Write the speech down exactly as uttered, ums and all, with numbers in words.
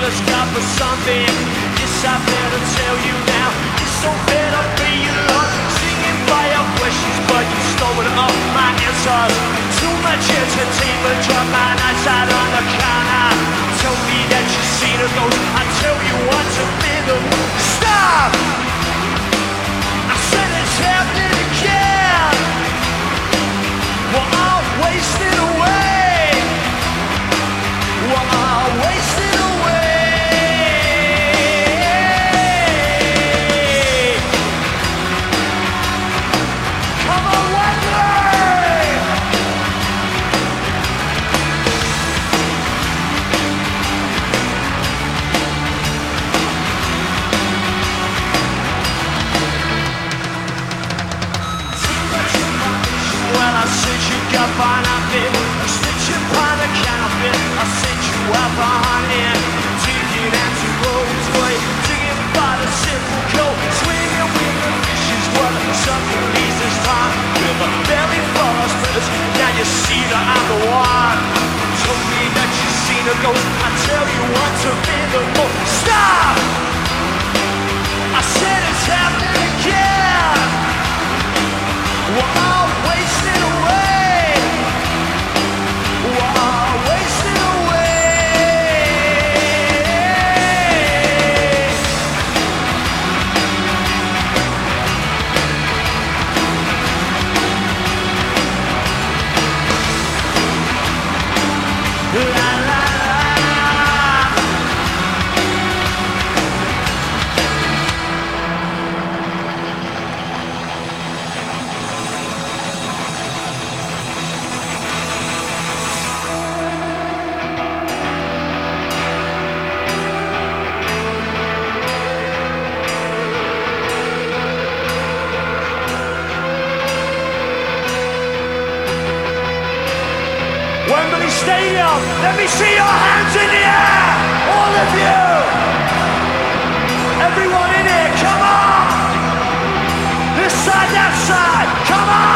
a scar for something. Yes, I better tell you now. This don't better be your love. Singing by your questions, but you stole all my answers. Too much entertainment, drop my nights out on the counter. Tell me that you see the ghost. I tell you what to be the stop. I said it's happening again. We're all wasting away. We're all wasting away. Come on, Wembley! Well, I said you got fine, I've been stitching by the counterfeit. I sent you out behind it, digging at the road's way, digging by the simple coat, swinging with the fishes. Well, something leaves this time with a belly full of spirits. Now you see that I'm the one. Told me that you seen a ghost. I tell you what to be the most. Stop! I said it's happening again. We're all wasting away. We're all wasting away. La la la. Wembley Stadium, let me see your hands in the air, all of you. Everyone in here, come on. This side, that side, come on.